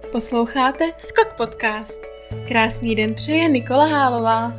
Posloucháte Skok Podcast. Krásný den přeje Nikola Hálová.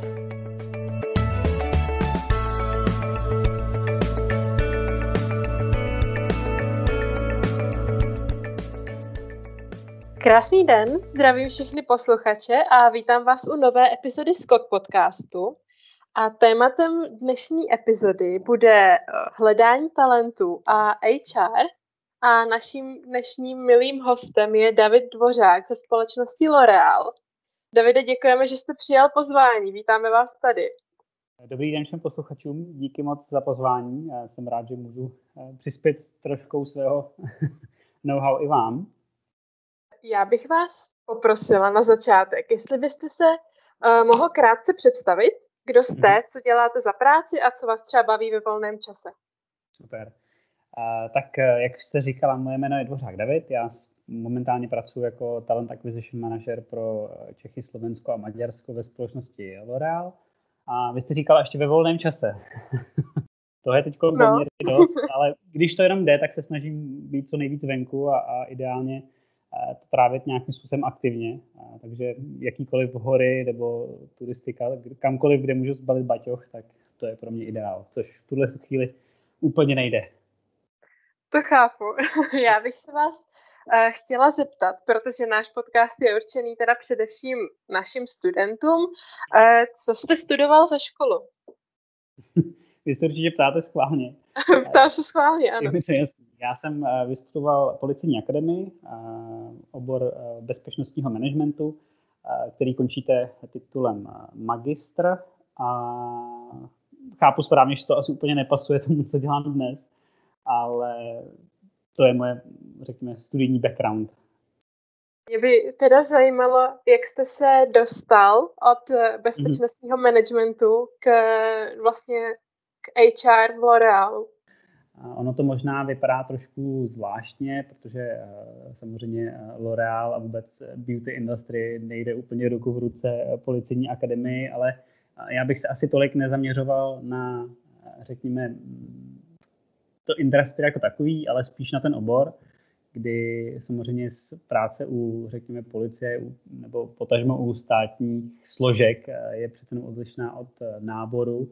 Krásný den, zdravím všechny posluchače a vítám vás u nové epizody Skok Podcastu. A tématem dnešní epizody bude hledání talentů a HR. A naším dnešním milým hostem je David Dvořák ze společnosti L'Oréal. Davide, děkujeme, že jste přijal pozvání. Vítáme vás tady. Dobrý den všem posluchačům. Díky moc za pozvání. Jsem rád, že můžu přispět trošku svého know-how i vám. Já bych vás poprosila na začátek, jestli byste se mohl krátce představit, kdo jste, co děláte za práci a co vás třeba baví ve volném čase. Super. Tak jak jste říkala, moje jméno je Dvořák David. Já momentálně pracuji jako Talent Acquisition Manager pro Čechy, Slovensko a Maďarsko ve společnosti L'Oréal. A vy jste říkala ještě ve volném čase. To je teď poměrně dost, ale když to jenom jde, tak se snažím být co nejvíc venku a ideálně trávit nějakým způsobem aktivně. Takže jakýkoliv hory nebo turistika, kamkoliv, kde můžu zbalit baťoch, tak to je pro mě ideál, což v tuhle chvíli úplně nejde. To chápu. Já bych se vás chtěla zeptat, protože náš podcast je určený teda především našim studentům. Co jste studoval za školu? Vy se určitě ptáte schválně. Ptám se schválně, ano. Já jsem vystudoval Policejní akademii, obor bezpečnostního managementu, který končíte titulem magistr. A chápu správně, že to asi úplně nepasuje tomu, co dělám dnes, ale to je moje, řekněme, studijní background. Mě by teda zajímalo, jak jste se dostal od bezpečnostního managementu k HR v L'Oréalu. Ono to možná vypadá trošku zvláštně, protože samozřejmě L'Oréal a vůbec beauty industry nejde úplně ruku v ruce Policejní akademii, ale já bych se asi tolik nezaměřoval na, řekněme, to industry jako takový, ale spíš na ten obor, kdy samozřejmě z práce u, řekněme, policie nebo potažmo u státních složek je přece odlišná od náboru.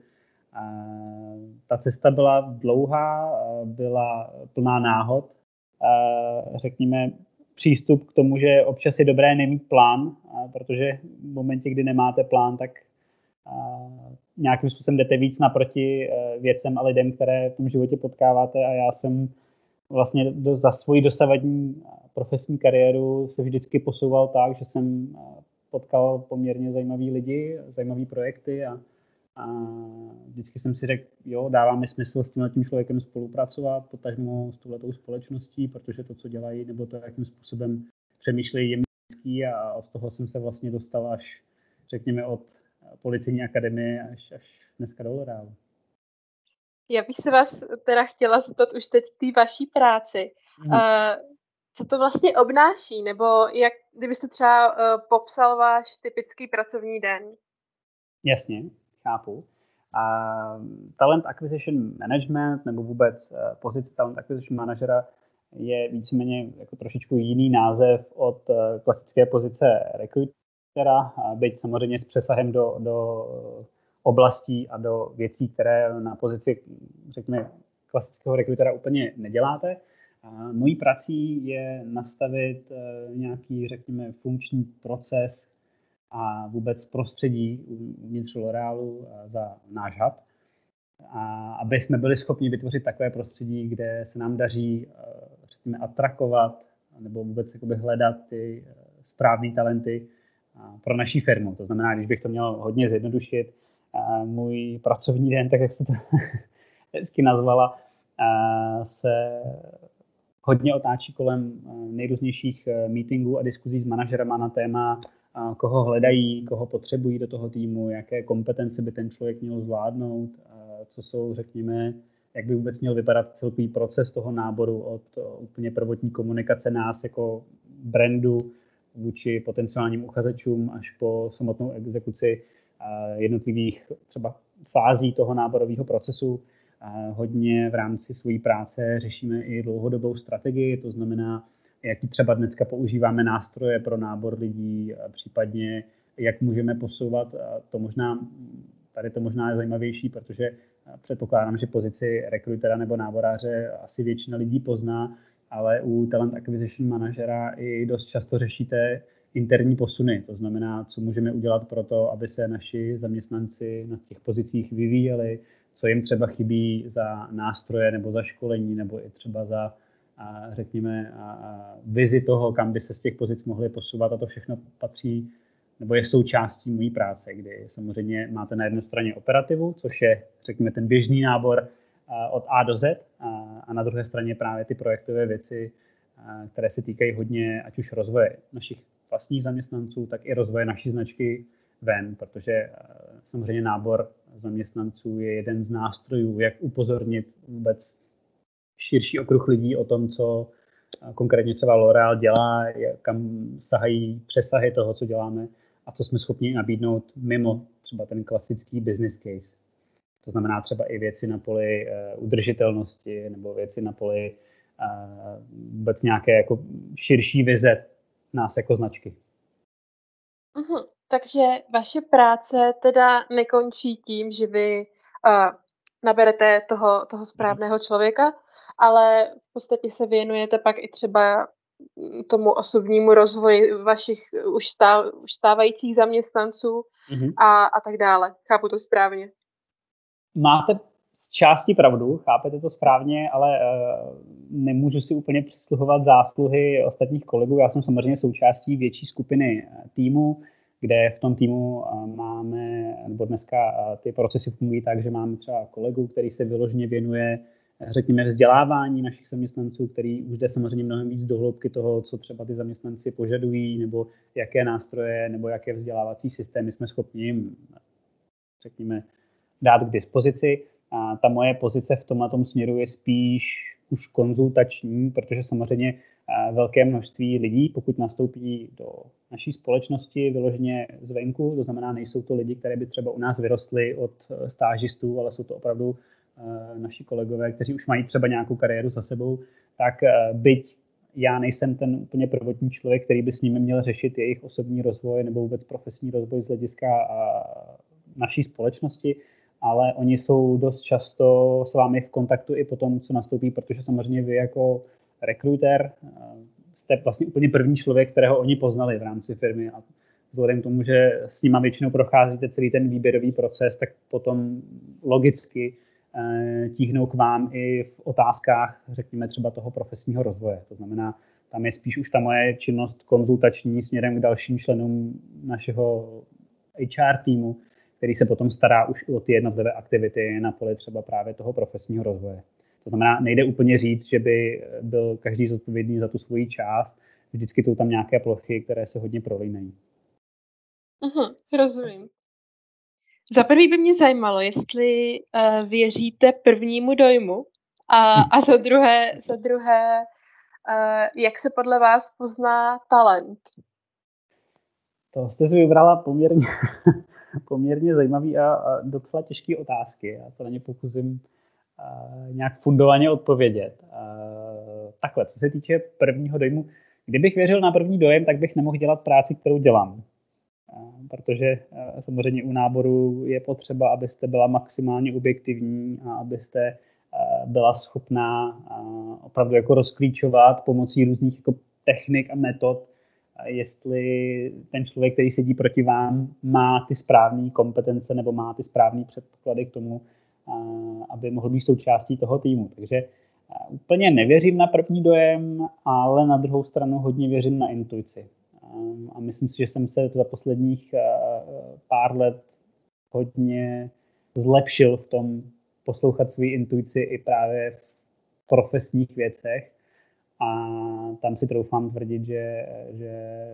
Ta cesta byla dlouhá, byla plná náhod. Řekněme, přístup k tomu, že občas je dobré nemít plán, protože v momentě, kdy nemáte plán, tak nějakým způsobem jdete víc naproti věcem a lidem, které v tom životě potkáváte. A já jsem vlastně za svoji dosavadní profesní kariéru se vždycky posouval tak, že jsem potkal poměrně zajímavý lidi, zajímavý projekty a vždycky jsem si řekl, jo, dává mi smysl s tímhletím člověkem spolupracovat, potažmo s touhletou společností, protože to, co dělají, nebo to, jakým způsobem přemýšlejí, je mi blízký a od toho jsem se vlastně dostal až, řekněme, od Policejní akademie až dneska do L'Oréalu. Já bych se vás teda chtěla zeptat už teď k té vaší práci. Co to vlastně obnáší, nebo jak, kdybyste třeba popsal váš typický pracovní den? Jasně, chápu. Talent Acquisition Management nebo vůbec pozice Talent Acquisition Managera je víceméně jako trošičku jiný název od klasické pozice rekrutera, byť samozřejmě s přesahem do oblastí a do věcí, které na pozici, řekněme, klasického rekrutera úplně neděláte. Mojí prací je nastavit nějaký, řekněme, funkční proces a vůbec prostředí uvnitř L'Oréalu za náš hub, a aby jsme byli schopni vytvořit takové prostředí, kde se nám daří, řekněme, atrakovat nebo vůbec jakoby hledat ty správné talenty pro naší firmu. To znamená, když bych to měl hodně zjednodušit, můj pracovní den, tak jak jste to hezky nazvala, se hodně otáčí kolem nejrůznějších meetingů a diskuzí s manažerama na téma, koho hledají, koho potřebují do toho týmu, jaké kompetence by ten člověk měl zvládnout, co jsou, řekněme, jak by vůbec měl vypadat celkový proces toho náboru od úplně prvotní komunikace nás jako brandu vůči potenciálním uchazečům až po samotnou exekuci jednotlivých třeba fází toho náborového procesu. Hodně v rámci své práce řešíme i dlouhodobou strategii, to znamená jaký třeba dneska používáme nástroje pro nábor lidí, případně jak můžeme posouvat. Tady to možná je zajímavější, protože předpokládám, že pozici rekrutera nebo náboráře asi většina lidí pozná, ale u Talent Acquisition Managera i dost často řešíte interní posuny. To znamená, co můžeme udělat pro to, aby se naši zaměstnanci na těch pozicích vyvíjeli, co jim třeba chybí za nástroje nebo za školení, nebo i třeba za, řekněme, vizi toho, kam by se z těch pozic mohli posouvat. A to všechno patří nebo je součástí mojí práce, kdy samozřejmě máte na jedné straně operativu, což je, řekněme, ten běžný nábor od A do Z, a na druhé straně právě ty projektové věci, které se týkají hodně ať už rozvoje našich vlastních zaměstnanců, tak i rozvoje naší značky ven, protože samozřejmě nábor zaměstnanců je jeden z nástrojů, jak upozornit vůbec širší okruh lidí o tom, co konkrétně třeba L'Oréal dělá, kam sahají přesahy toho, co děláme a co jsme schopni nabídnout mimo třeba ten klasický business case. To znamená třeba i věci na poli udržitelnosti nebo věci na poli vůbec nějaké jako širší vize nás jako značky. Takže vaše práce teda nekončí tím, že vy naberete toho správného člověka, ale v podstatě se věnujete pak i třeba tomu osobnímu rozvoji vašich už stávajících zaměstnanců a tak dále. Chápu to správně? Máte z části pravdu, chápete to správně, ale nemůžu si úplně přisluhovat zásluhy ostatních kolegů. Já jsem samozřejmě součástí větší skupiny týmu, kde v tom týmu máme, nebo dneska ty procesy fungují tak, že máme třeba kolegu, který se vyloženě věnuje, řekněme, vzdělávání našich zaměstnanců, který už jde samozřejmě mnohem víc do hloubky toho, co třeba ty zaměstnanci požadují, nebo jaké nástroje, nebo jaké vzdělávací systémy jsme schopni jim, řekněme, dát k dispozici. A ta moje pozice v tomhle směru je spíš už konzultační, protože samozřejmě velké množství lidí, pokud nastoupí do naší společnosti vyloženě zvenku, to znamená, nejsou to lidi, které by třeba u nás vyrostly od stážistů, ale jsou to opravdu naši kolegové, kteří už mají třeba nějakou kariéru za sebou, tak byť já nejsem ten úplně prvotní člověk, který by s nimi měl řešit jejich osobní rozvoj nebo vůbec profesní rozvoj z hlediska naší společnosti, ale oni jsou dost často s vámi v kontaktu i po tom, co nastoupí, protože samozřejmě vy jako rekruter jste vlastně úplně první člověk, kterého oni poznali v rámci firmy a vzhledem k tomu, že s nima většinou procházíte celý ten výběrový proces, tak potom logicky tíhnou k vám i v otázkách, řekněme třeba toho profesního rozvoje. To znamená, tam je spíš už ta moje činnost konzultační směrem k dalším členům našeho HR týmu, který se potom stará už o ty jednotlivé aktivity na poli třeba právě toho profesního rozvoje. To znamená, nejde úplně říct, že by byl každý zodpovědný za tu svoji část. Vždycky jsou tam nějaké plochy, které se hodně prolínají. Rozumím. Za prvý by mě zajímalo, jestli věříte prvnímu dojmu a za druhé jak se podle vás pozná talent? To jste si vybrala poměrně zajímavý a docela těžké otázky. Já se na ně pokusím nějak fundovaně odpovědět. Takhle, co se týče prvního dojmu, kdybych věřil na první dojem, tak bych nemohl dělat práci, kterou dělám. Protože samozřejmě u náboru je potřeba, abyste byla maximálně objektivní a abyste byla schopná opravdu jako rozklíčovat pomocí různých jako technik a metod, jestli ten člověk, který sedí proti vám, má ty správné kompetence nebo má ty správné předpoklady k tomu, aby mohl být součástí toho týmu. Takže úplně nevěřím na první dojem, ale na druhou stranu hodně věřím na intuici. A myslím si, že jsem se za posledních pár let hodně zlepšil v tom poslouchat svou intuici i právě v profesních věcech. A tam si troufám tvrdit, že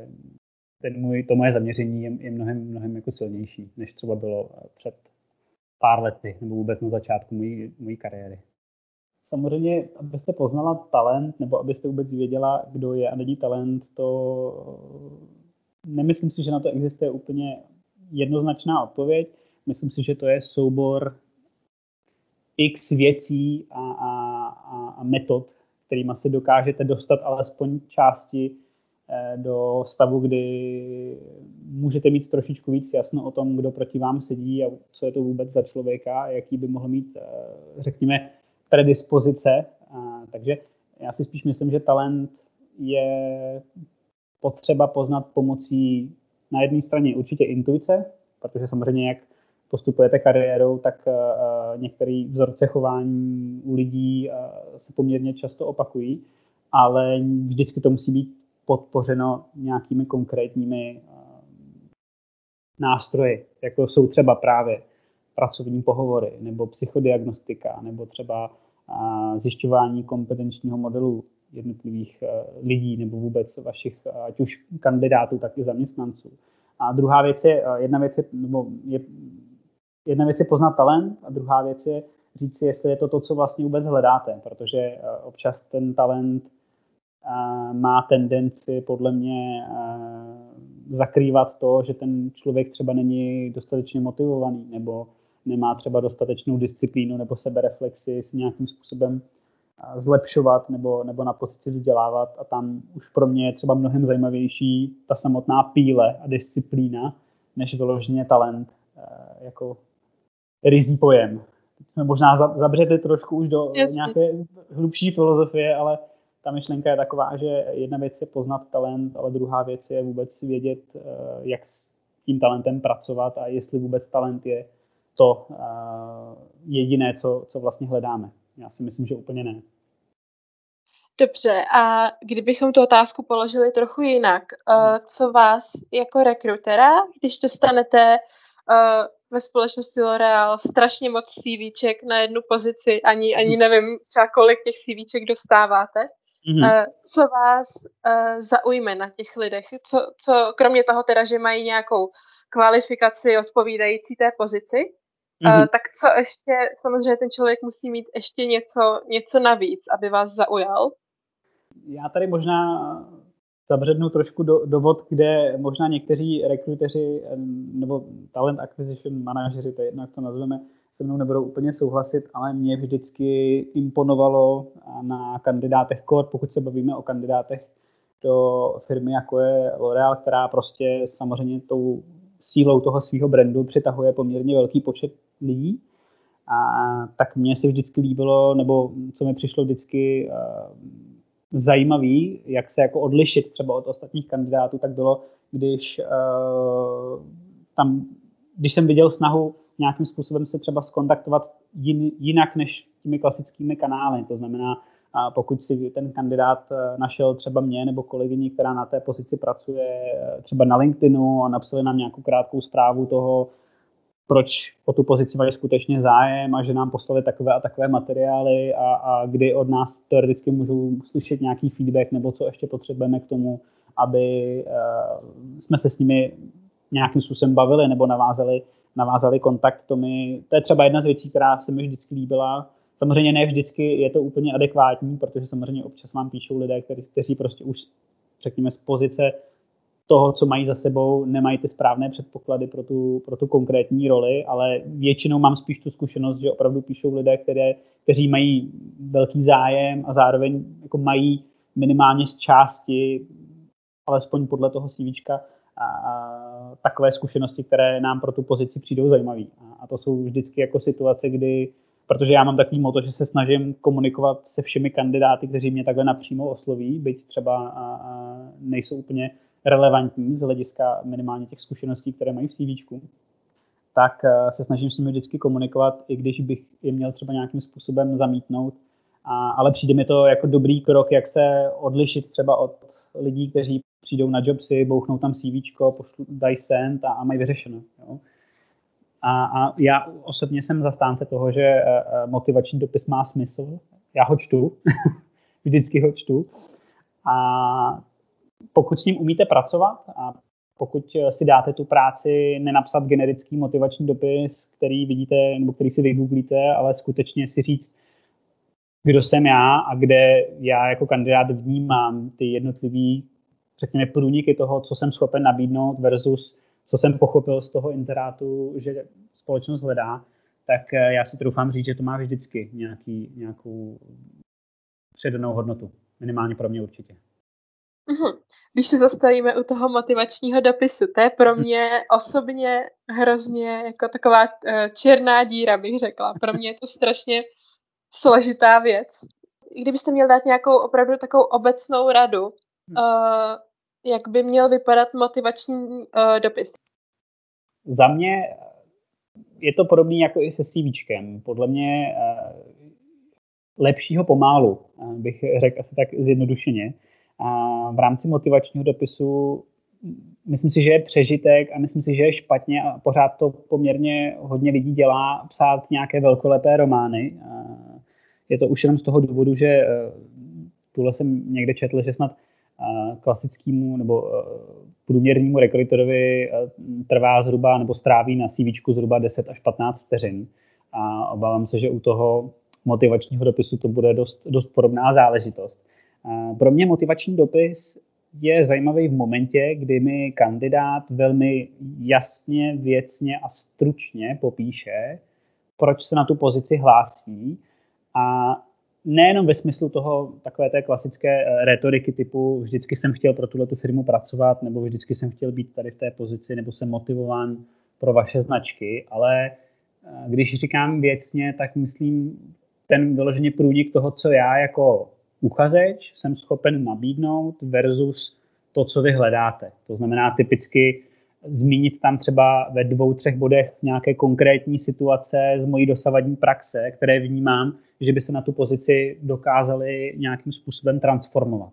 to moje zaměření je mnohem jako silnější, než třeba bylo před pár lety nebo vůbec na začátku mojí kariéry. Samozřejmě, abyste poznala talent, nebo abyste vůbec věděla, kdo je a není talent, to nemyslím si, že na to existuje úplně jednoznačná odpověď. Myslím si, že to je soubor x věcí a metod, kterýma se dokážete dostat alespoň části do stavu, kdy můžete mít trošičku víc jasno o tom, kdo proti vám sedí a co je to vůbec za člověka a jaký by mohl mít, řekněme, predispozice. Takže já si spíš myslím, že talent je potřeba poznat pomocí na jedné straně určitě intuice, protože samozřejmě jak postupujete kariérou, tak některé vzorce chování u lidí se poměrně často opakují, ale vždycky to musí být podpořeno nějakými konkrétními nástroji, jako jsou třeba právě pracovní pohovory, nebo psychodiagnostika, nebo třeba zjišťování kompetenčního modelu jednotlivých lidí, nebo vůbec vašich ať už kandidátů, tak i zaměstnanců. A druhá věc je, jedna věc je poznat talent a druhá věc je říct si, jestli je to, co vlastně vůbec hledáte, protože občas ten talent má tendenci podle mě zakrývat to, že ten člověk třeba není dostatečně motivovaný nebo nemá třeba dostatečnou disciplínu nebo sebereflexi si nějakým způsobem zlepšovat nebo na pozici vzdělávat a tam už pro mě je třeba mnohem zajímavější ta samotná píle a disciplína, než vyloženě talent jako ryzí pojem. Možná zabřete trošku už do nějaké hlubší filozofie, ale ta myšlenka je taková, že jedna věc je poznat talent, ale druhá věc je vůbec vědět, jak s tím talentem pracovat a jestli vůbec talent je to jediné, co vlastně hledáme. Já si myslím, že úplně ne. Dobře, a kdybychom tu otázku položili trochu jinak, co vás jako rekrutera, když dostanete ve společnosti L'Oréal strašně moc CVček na jednu pozici, ani nevím třeba kolik těch CVček dostáváte, co vás zaujme na těch lidech, co kromě toho teda, že mají nějakou kvalifikaci odpovídající té pozici, tak co ještě, samozřejmě ten člověk musí mít ještě něco navíc, aby vás zaujal? Já tady možná zabřednu trošku do vod, kde možná někteří rekruteři nebo talent acquisition manažeři, to je jedno, jak to nazveme, se mnou nebudou úplně souhlasit, ale mě vždycky imponovalo na kandidátech pokud se bavíme o kandidátech do firmy, jako je L'Oréal, která prostě samozřejmě tou sílou toho svého brandu přitahuje poměrně velký počet lidí. A tak mně se vždycky líbilo, nebo co mi přišlo vždycky zajímavý, jak se jako odlišit třeba od ostatních kandidátů, tak bylo, když jsem viděl snahu nějakým způsobem se třeba skontaktovat jinak než těmi klasickými kanály. To znamená, pokud si ten kandidát našel třeba mě nebo kolegyni, která na té pozici pracuje třeba na LinkedInu a napsali nám nějakou krátkou zprávu toho, proč o tu pozici mají skutečně zájem a že nám poslali takové a takové materiály a kdy od nás teoreticky můžou slyšet nějaký feedback nebo co ještě potřebujeme k tomu, aby jsme se s nimi nějakým způsobem bavili nebo navázali kontakt. To je třeba jedna z věcí, která se mi vždycky líbila. Samozřejmě ne vždycky je to úplně adekvátní, protože samozřejmě občas vám píšou lidé, kteří prostě už, řekněme, z pozice toho, co mají za sebou, nemají ty správné předpoklady pro tu konkrétní roli, ale většinou mám spíš tu zkušenost, že opravdu píšou lidé, kteří mají velký zájem a zároveň jako mají minimálně z části, alespoň podle toho CVčka, takové zkušenosti, které nám pro tu pozici přijdou zajímavé. A to jsou vždycky jako situace, kdy, protože já mám takový motto, že se snažím komunikovat se všemi kandidáty, kteří mě takhle napřímo osloví, byť třeba nejsou úplně relevantní z hlediska minimálně těch zkušeností, které mají v CVčku, tak se snažím s nimi vždycky komunikovat, i když bych je měl třeba nějakým způsobem zamítnout. Ale přijde mi to jako dobrý krok, jak se odlišit třeba od lidí, kteří přijdou na jobsy, bouchnou tam CVčko, dají send a mají vyřešeno. Jo? A já osobně jsem zastánce toho, že motivační dopis má smysl. Já ho čtu, vždycky ho čtu. A pokud s ním umíte pracovat a pokud si dáte tu práci nenapsat generický motivační dopis, který vidíte nebo který si vygooglíte, ale skutečně si říct, kdo jsem já a kde já jako kandidát vnímám ty jednotlivý, řekněme, průniky toho, co jsem schopen nabídnout versus co jsem pochopil z toho inzerátu, že společnost hledá, tak já si troufám říct, že to má vždycky nějakou přidanou hodnotu. Minimálně pro mě určitě. Když se zastavíme u toho motivačního dopisu, to je pro mě osobně hrozně jako taková černá díra, bych řekla. Pro mě je to strašně složitá věc. Kdybyste měl dát nějakou opravdu takovou obecnou radu, jak by měl vypadat motivační dopis? Za mě je to podobný jako i se CVčkem. Podle mě lepšího pomálu, bych řekl asi tak zjednodušeně. A v rámci motivačního dopisu myslím si, že je přežitek a myslím si, že je špatně a pořád to poměrně hodně lidí dělá psát nějaké velkolepé romány. Je to už jenom z toho důvodu, že tuhle jsem někde četl, že snad klasickému nebo průměrnému rekrutorovi trvá zhruba nebo stráví na CVčku zhruba 10 až 15 vteřin. A obávám se, že u toho motivačního dopisu to bude dost podobná záležitost. Pro mě motivační dopis je zajímavý v momentě, kdy mi kandidát velmi jasně, věcně a stručně popíše, proč se na tu pozici hlásí, a nejenom ve smyslu toho takové té klasické rétoriky typu vždycky jsem chtěl pro tuhletu firmu pracovat, nebo vždycky jsem chtěl být tady v té pozici, nebo jsem motivován pro vaše značky, ale když říkám věcně, tak myslím ten vyloženě průnik toho, co já jako uchazeč jsem schopen nabídnout versus to, co vy hledáte. To znamená typicky zmínit tam třeba ve 2-3 bodech nějaké konkrétní situace z mojí dosavadní praxe, které vnímám, že by se na tu pozici dokázaly nějakým způsobem transformovat.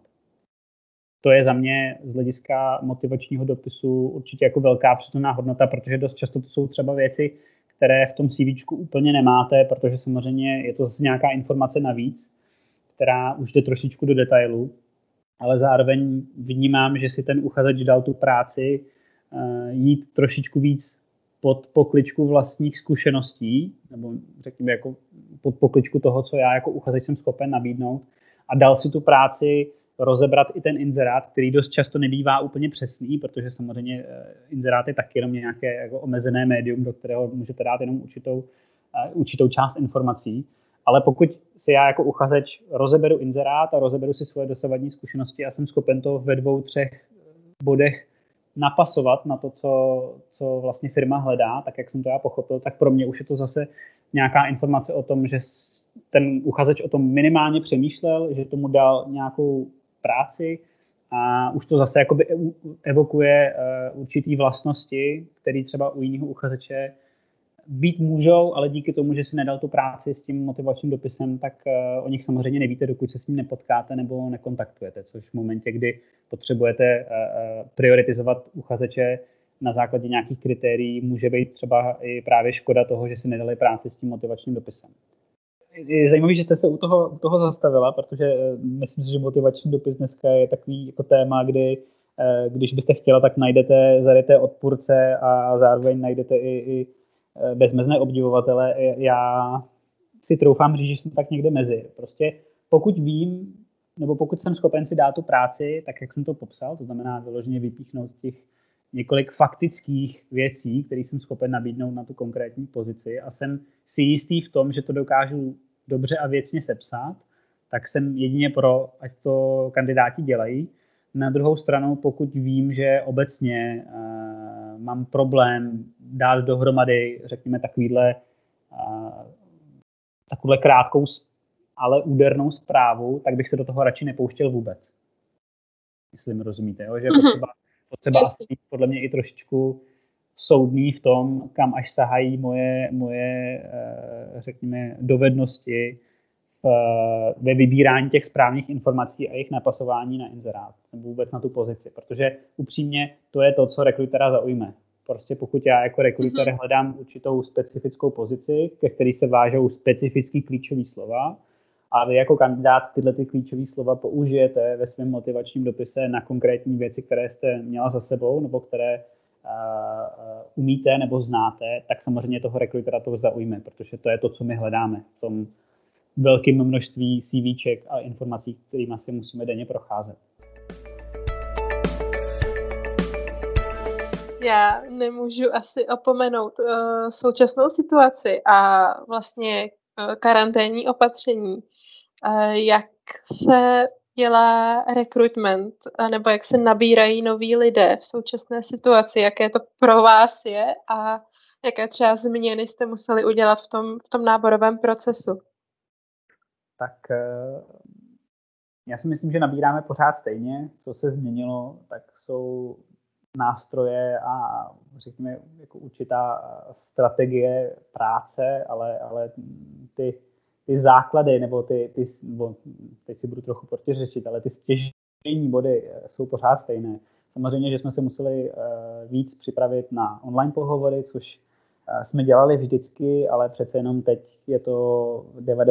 To je za mě z hlediska motivačního dopisu určitě jako velká přidaná hodnota, protože dost často to jsou třeba věci, které v tom CVčku úplně nemáte, protože samozřejmě je to zase nějaká informace navíc, která už jde trošičku do detailu, ale zároveň vnímám, že si ten uchazeč dal tu práci jít trošičku víc pod pokličku vlastních zkušeností, nebo řekněme jako pod pokličku toho, co já jako uchazeč jsem schopen nabídnout, a dal si tu práci rozebrat i ten inzerát, který dost často nebývá úplně přesný, protože samozřejmě inzerát je taky jenom nějaké jako omezené médium, do kterého můžete dát jenom určitou část informací. Ale pokud si já jako uchazeč rozeberu inzerát a rozeberu si svoje dosavadní zkušenosti a jsem schopen to ve 2-3 bodech napasovat na to, co vlastně firma hledá, tak jak jsem to já pochopil, tak pro mě už je to zase nějaká informace o tom, že ten uchazeč o tom minimálně přemýšlel, že tomu dal nějakou práci a už to zase jakoby evokuje určitý vlastnosti, které třeba u jiného uchazeče být můžou, ale díky tomu, že si nedal tu práci s tím motivačním dopisem, tak o nich samozřejmě nevíte, dokud se s ním nepotkáte nebo nekontaktujete, což v momentě, kdy potřebujete prioritizovat uchazeče na základě nějakých kritérií, může být třeba i právě škoda toho, že si nedali práci s tím motivačním dopisem. Je zajímavé, že jste se u toho zastavila, protože myslím si, že motivační dopis dneska je takový jako téma, kdy když byste chtěla, tak najdete zaryté odpůrce a zároveň najdete i bezmezné obdivovatele. Já si troufám říct, že jsem tak někde mezi. Prostě pokud vím, nebo pokud jsem schopen si dát tu práci, tak jak jsem to popsal, to znamená vyloženě vypíchnout těch několik faktických věcí, které jsem schopen nabídnout na tu konkrétní pozici a jsem si jistý v tom, že to dokážu dobře a věcně sepsat, tak jsem jedině pro, ať to kandidáti dělají. Na druhou stranu, pokud vím, že obecně mám problém dát dohromady, řekněme, takovouhle krátkou, ale údernou zprávu, tak bych se do toho radši nepouštěl vůbec. Jestli mi rozumíte, jo? Že potřeba asi být podle mě i trošičku soudný v tom, kam až sahají moje řekněme, dovednosti ve vybírání těch správných informací a jejich napasování na inzerát nebo vůbec na tu pozici, protože upřímně to je to, co rekrutera zaujme. Prostě pokud já jako rekruter hledám určitou specifickou pozici, ke který se vážou specifický klíčový slova, a vy jako kandidát tyhle ty klíčové slova použijete ve svém motivačním dopise na konkrétní věci, které jste měla za sebou nebo které umíte nebo znáte, tak samozřejmě toho rekrutera to zaujme, protože to je to, co my hledáme v tom velkém množství CVček a informací, kterými si musíme denně procházet. Já nemůžu asi opomenout současnou situaci a vlastně karanténní opatření. Jak se dělá recruitment, nebo jak se nabírají noví lidé v současné situaci, jaké to pro vás je a jaké třeba změny jste museli udělat v tom náborovém procesu? Tak já si myslím, že nabíráme pořád stejně. Co se změnilo, tak jsou nástroje a řekněme jako určitá strategie práce, ale ty základy, nebo teď si budu trochu protiřečit, ale ty stěžejní body jsou pořád stejné. Samozřejmě, že jsme se museli víc připravit na online pohovory, což jsme dělali vždycky, ale přece jenom teď je to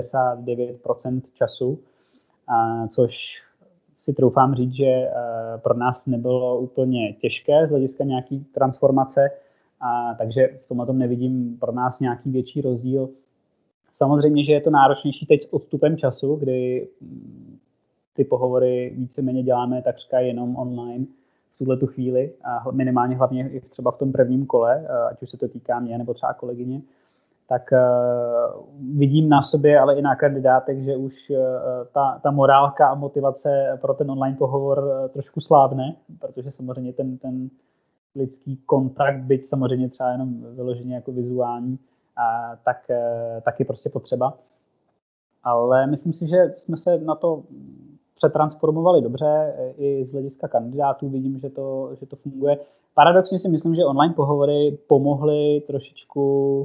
99% času, což si troufám říct, že pro nás nebylo úplně těžké z hlediska nějaký transformace, takže v tomhle nevidím pro nás nějaký větší rozdíl. Samozřejmě, že je to náročnější teď s odstupem času, kdy ty pohovory víceméně děláme takřka jenom online v tuhletu chvíli, a minimálně hlavně i třeba v tom prvním kole, ať už se to týká mě nebo třeba kolegyně, tak vidím na sobě, ale i na kandidátech, že už ta morálka a motivace pro ten online pohovor trošku slábne, protože samozřejmě ten lidský kontakt, byť samozřejmě třeba jenom vyloženě jako vizuální, tak je prostě potřeba. Ale myslím si, že jsme se na to přetransformovali dobře, i z hlediska kandidátů vidím, že to funguje. Paradoxně si myslím, že online pohovory pomohly trošičku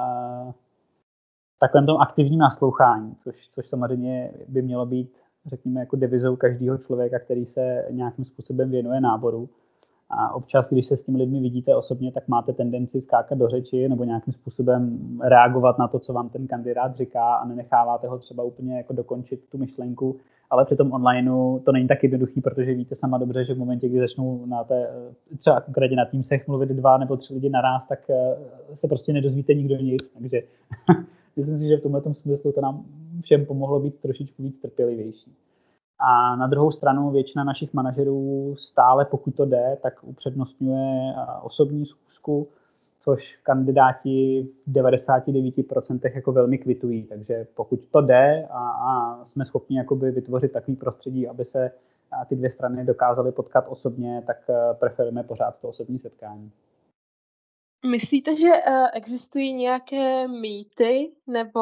takovém tom aktivním naslouchání, což samozřejmě by mělo být, řekněme, jako devizou každého člověka, který se nějakým způsobem věnuje náboru. A občas, když se s těmi lidmi vidíte osobně, tak máte tendenci skákat do řeči nebo nějakým způsobem reagovat na to, co vám ten kandidát říká, a nenecháváte ho třeba úplně jako dokončit tu myšlenku. Ale při tom onlineu to není tak jednoduchý, protože víte sama dobře, že v momentě, kdy začnou třeba konkrétně na Teamsech mluvit 2 nebo 3 lidi naráz, tak se prostě nedozvíte nikdo nic. Takže myslím si, že v tomhle smyslu to nám všem pomohlo být trošičku víc trpělivější. A na druhou stranu většina našich manažerů stále, pokud to jde, tak upřednostňuje osobní schůzku, což kandidáti v 99% jako velmi kvitují. Takže pokud to jde a jsme schopni jakoby vytvořit takový prostředí, aby se ty dvě strany dokázaly potkat osobně, tak preferujeme pořád to osobní setkání. Myslíte, že existují nějaké mýty nebo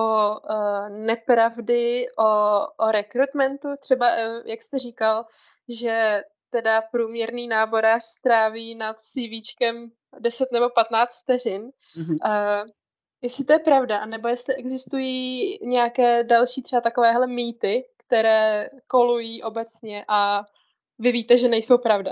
nepravdy o rekrutmentu? Třeba, jak jste říkal, že teda průměrný náborář stráví nad CVčkem 10 nebo 15 vteřin. Jestli to je pravda, nebo jestli existují nějaké další třeba takovéhle mýty, které kolují obecně a vy víte, že nejsou pravda?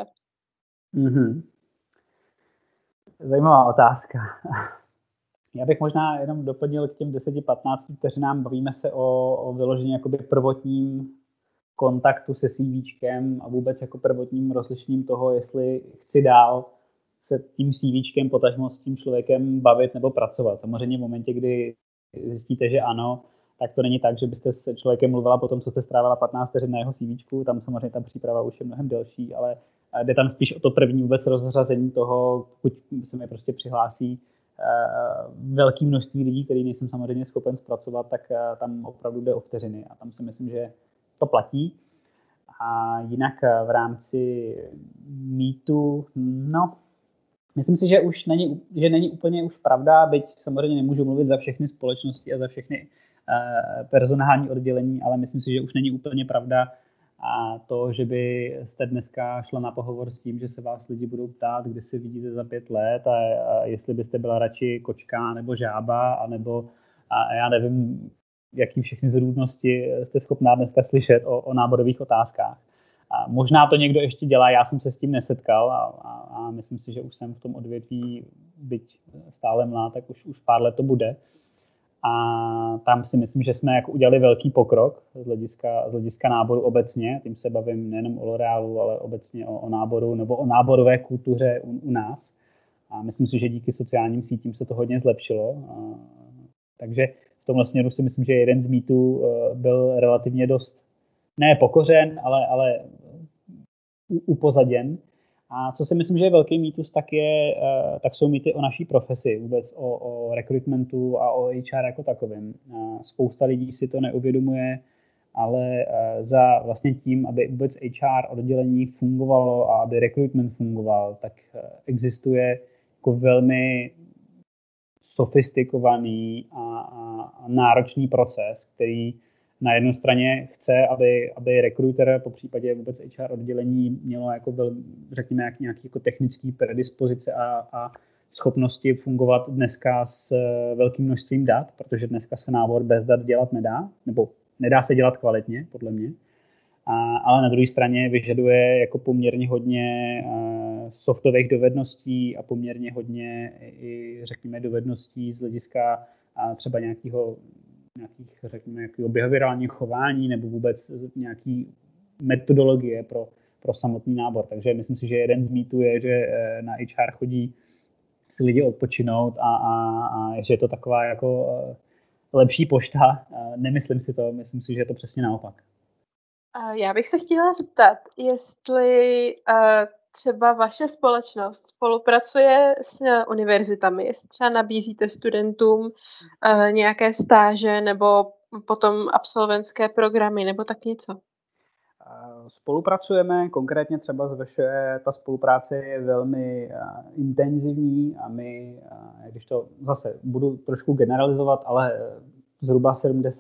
Zajímavá otázka. Já bych možná jenom doplnil k těm 10-15 vteřinám. Bavíme se o vyložení jakoby prvotním kontaktu se CVčkem a vůbec jako prvotním rozlišením toho, jestli chci dál se tím CVčkem, potažmo s tím člověkem bavit nebo pracovat. Samozřejmě v momentě, kdy zjistíte, že ano, tak to není tak, že byste s člověkem mluvila po tom, co jste strávila 15 vteřin na jeho CVčku. Tam samozřejmě ta příprava už je mnohem delší, ale jde tam spíš o to první vůbec rozřazení toho, pokud se mi prostě přihlásí velké množství lidí, který nejsem samozřejmě schopen zpracovat, tak tam opravdu jde o vteřiny a tam si myslím, že to platí. A jinak v rámci mýtu, myslím si, že už není úplně už pravda, byť samozřejmě nemůžu mluvit za všechny společnosti a za všechny personální oddělení, ale myslím si, že už není úplně pravda a to, že byste dneska šla na pohovor s tím, že se vás lidi budou ptát, kde se vidíte za 5 let a jestli byste byla radši kočka nebo žába, anebo já nevím, jaký všechny zrůdnosti jste schopná dneska slyšet o náborových otázkách. A možná to někdo ještě dělá, já jsem se s tím nesetkal a myslím si, že už jsem v tom odvětví, byť stále mlád, tak už pár let to bude. A tam si myslím, že jsme jako udělali velký pokrok z hlediska náboru obecně. Tím se bavím nejenom o L'Orealu, ale obecně o náboru nebo o náborové kultuře u nás. A myslím si, že díky sociálním sítím se to hodně zlepšilo. Takže v tomhle směru si myslím, že jeden z mýtů byl relativně dost ne pokořen, ale upozaděn. A co si myslím, že je velký mýtus, tak jsou mýty o naší profesi, vůbec o rekrutmentu a o HR jako takovém. Spousta lidí si to neuvědomuje ale za vlastně tím, aby vůbec HR oddělení fungovalo a aby recruitment fungoval, tak existuje jako velmi sofistikovaný a náročný proces, který na jednu straně chce, aby recruiter, po případě vůbec HR oddělení mělo jako řekněme nějaký jako technický predispozice a schopnosti fungovat dneska s velkým množstvím dat, protože dneska se nábor bez dat dělat nedá, nebo nedá se dělat kvalitně, podle mě. Ale na druhé straně vyžaduje jako poměrně hodně softových dovedností a poměrně hodně i, řekněme, dovedností z hlediska třeba nějakých, řekněme, behaviorálního chování nebo vůbec nějaký metodologie pro samotný nábor. Takže myslím si, že jeden z mýtů je, že na HR chodí si lidi odpočinout a že je to taková jako lepší pošta. Nemyslím si to, myslím si, že je to přesně naopak. Já bych se chtěla zeptat, jestli třeba vaše společnost spolupracuje s univerzitami, jestli třeba nabízíte studentům nějaké stáže nebo potom absolventské programy nebo tak něco. Spolupracujeme, konkrétně třeba s VŠE, ta spolupráce je velmi intenzivní a my, když to zase budu trošku generalizovat, ale zhruba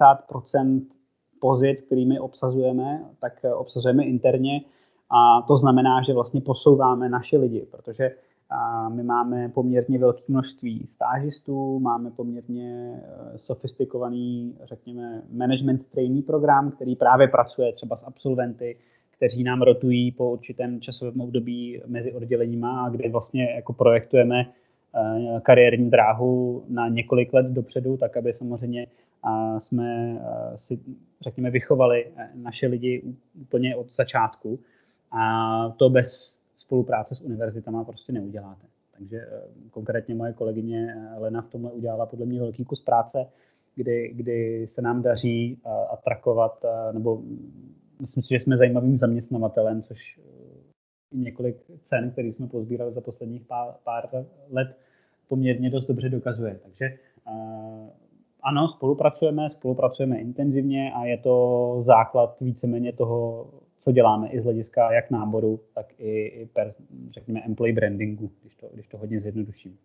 70% pozic, kterými obsazujeme, tak obsazujeme interně a to znamená, že vlastně posouváme naše lidi, protože my máme poměrně velké množství stážistů, máme poměrně sofistikovaný, řekněme, management trainee program, který právě pracuje třeba s absolventy, kteří nám rotují po určitém časovém období mezi odděleníma a kde vlastně jako projektujeme kariérní dráhu na několik let dopředu, tak aby samozřejmě jsme si, řekněme, vychovali naše lidi úplně od začátku a to bez spolupráce s univerzitama prostě neuděláte. Takže konkrétně moje kolegyně Lena v tomhle udělala podle mě velký kus práce, kdy se nám daří atrakovat, nebo myslím si, že jsme zajímavým zaměstnavatelem, což několik cen, které jsme pozbírali za posledních pár let, poměrně dost dobře dokazuje. Takže ano, spolupracujeme intenzivně a je to základ víceméně toho, co děláme i z hlediska jak náboru, tak i řekněme employee brandingu, když to hodně zjednoduším.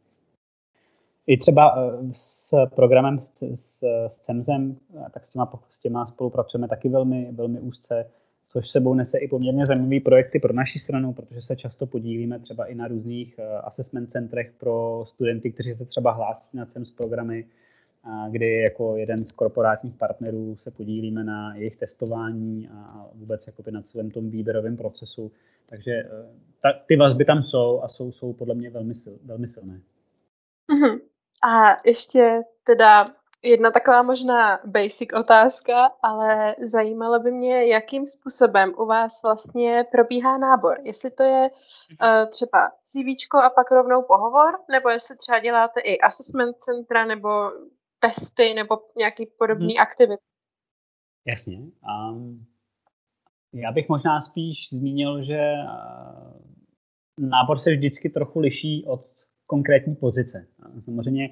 I třeba s programem s CEMSem, tak s těma spolupracujeme taky velmi, velmi úzce, což sebou nese i poměrně zajímavé projekty pro naši stranu, protože se často podílíme třeba i na různých assessment centrech pro studenty, kteří se třeba hlásí na CEMS programy, kdy jako jeden z korporátních partnerů se podílíme na jejich testování a vůbec jakoby na celém tom výběrovém procesu. Takže ty vazby tam jsou a jsou podle mě velmi silné. Uh-huh. A ještě teda jedna taková možná basic otázka, ale zajímalo by mě, jakým způsobem u vás vlastně probíhá nábor. Jestli to je třeba CVčko a pak rovnou pohovor, nebo jestli třeba děláte i assessment centra, nebo testy, nebo nějaký podobný aktivity. Jasně. Já bych možná spíš zmínil, že nábor se vždycky trochu liší od konkrétní pozice. Samozřejmě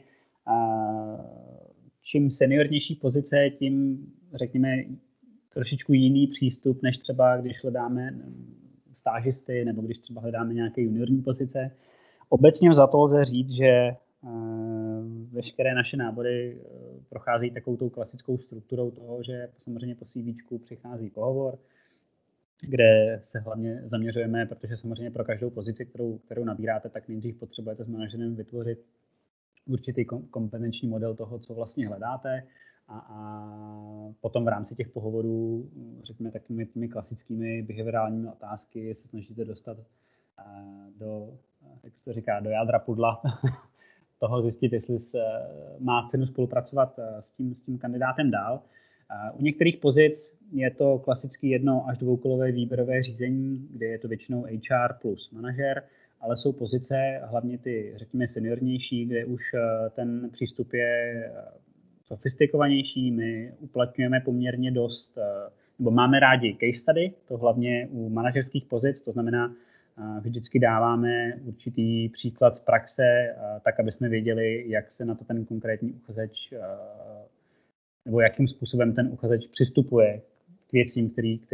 čím seniornější pozice, tím, řekněme, trošičku jiný přístup, než třeba když hledáme stážisty nebo když třeba hledáme nějaké juniorní pozice. Obecně za to lze říct, že veškeré naše nábory prochází takovou tou klasickou strukturou toho, že samozřejmě po CVčku přichází pohovor, kde se hlavně zaměřujeme, protože samozřejmě pro každou pozici, kterou nabíráte, tak nejdřív potřebujete s manažerem vytvořit určitý kompetenční model toho, co vlastně hledáte a potom v rámci těch pohovorů, řekněme takovými těmi klasickými behaviorálními otázky se snažíte dostat do, jak se to říká, do jádra pudla toho zjistit, jestli má cenu spolupracovat s tím kandidátem dál. U některých pozic je to klasický 1- až 2kolové výběrové řízení, kde je to většinou HR plus manažer, ale jsou pozice, hlavně ty, řekněme, seniornější, kde už ten přístup je sofistikovanější. My uplatňujeme poměrně dost, nebo máme rádi case study, to hlavně u manažerských pozic, to znamená, vždycky dáváme určitý příklad z praxe, tak, aby jsme věděli, jak se na to ten konkrétní uchazeč, nebo jakým způsobem ten uchazeč přistupuje k věcím,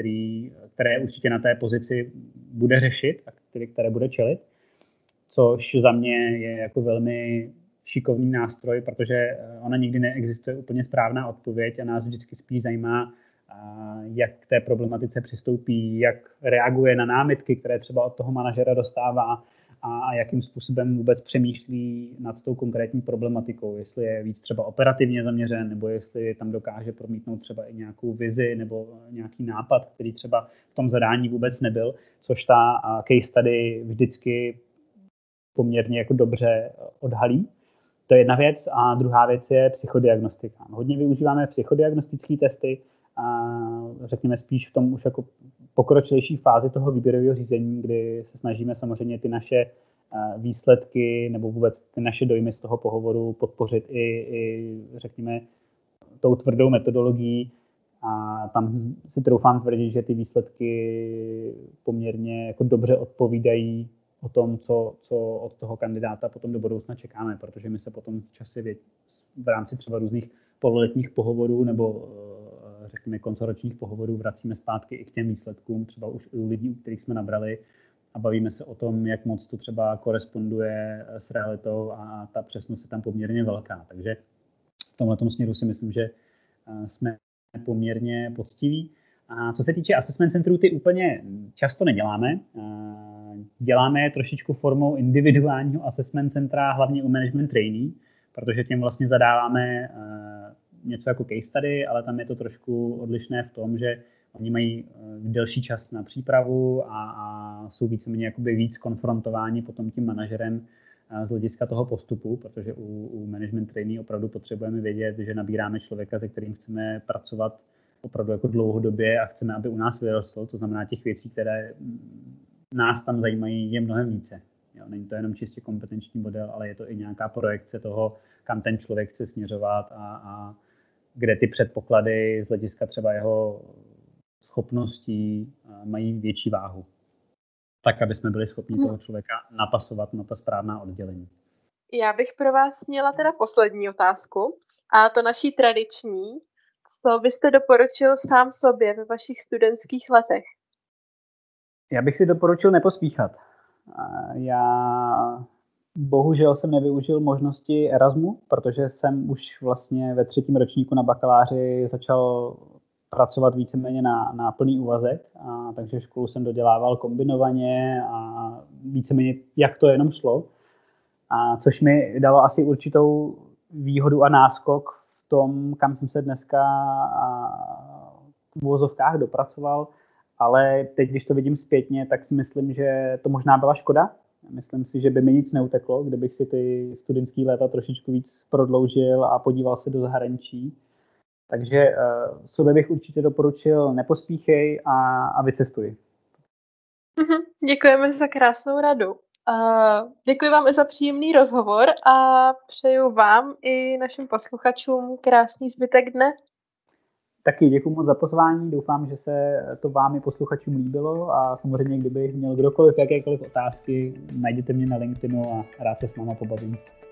které určitě na té pozici bude řešit a které bude čelit, což za mě je jako velmi šikovný nástroj, protože ona nikdy neexistuje úplně správná odpověď a nás vždycky spíš zajímá, jak k té problematice přistoupí, jak reaguje na námitky, které třeba od toho manažera dostává a jakým způsobem vůbec přemýšlí nad tou konkrétní problematikou, jestli je víc třeba operativně zaměřen, nebo jestli tam dokáže promítnout třeba i nějakou vizi nebo nějaký nápad, který třeba v tom zadání vůbec nebyl, což ta case study vždycky poměrně jako dobře odhalí. To je jedna věc a druhá věc je psychodiagnostika. Hodně využíváme psychodiagnostické testy, a řekněme spíš v tom už jako pokročilejší fázi toho výběrového řízení, kdy se snažíme samozřejmě ty naše výsledky nebo vůbec ty naše dojmy z toho pohovoru podpořit i řekněme tou tvrdou metodologií a tam si troufám tvrdit, že ty výsledky poměrně jako dobře odpovídají o tom, co od toho kandidáta potom do budoucna čekáme, protože my se potom v čase v rámci třeba různých pololetních pohovorů nebo řekněme koncoročních pohovorů vracíme zpátky i k těm výsledkům, třeba už i u lidí, u kterých jsme nabrali a bavíme se o tom, jak moc to třeba koresponduje s realitou a ta přesnost je tam poměrně velká. Takže v tomhletom směru si myslím, že jsme poměrně poctiví. A co se týče assessment centrů, ty úplně často neděláme. Děláme je trošičku formou individuálního assessment centra, hlavně u management trainee, protože těm vlastně zadáváme něco jako case study, ale tam je to trošku odlišné v tom, že oni mají delší čas na přípravu a jsou víceméně jakoby víc konfrontováni potom tím manažerem z hlediska toho postupu, protože u management trainee opravdu potřebujeme vědět, že nabíráme člověka, se kterým chceme pracovat opravdu jako dlouhodobě a chceme, aby u nás vyrostl. To znamená těch věcí, které nás tam zajímají, je mnohem více. Jo, není to jenom čistě kompetenční model, ale je to i nějaká projekce toho, kam ten člověk chce směřovat a kde ty předpoklady z hlediska třeba jeho schopností mají větší váhu. Tak, aby jsme byli schopni toho člověka napasovat na ta správná oddělení. Já bych pro vás měla teda poslední otázku, a to naší tradiční. Co byste doporučil sám sobě ve vašich studentských letech? Já bych si doporučil nepospíchat. Já bohužel jsem nevyužil možnosti Erasmu, protože jsem už vlastně ve 3. ročníku na bakaláři začal pracovat víceméně na plný úvazek, takže školu jsem dodělával kombinovaně a víceméně jak to jenom šlo. Což mi dalo asi určitou výhodu a náskok v tom, kam jsem se dneska v uvozovkách dopracoval, ale teď, když to vidím zpětně, tak si myslím, že to možná byla škoda. Myslím si, že by mi nic neuteklo, kdybych si ty studentské léta trošičku víc prodloužil a podíval se do zahraničí. Takže sobě bych určitě doporučil nepospíchej a vycestuj. Děkujeme za krásnou radu. Děkuji vám i za příjemný rozhovor a přeju vám i našim posluchačům krásný zbytek dne. Taky děkuji moc za pozvání, doufám, že se to vám i posluchačům líbilo a samozřejmě, kdyby měl kdokoliv jakékoliv otázky, najděte mě na LinkedInu a rád se s váma pobavím.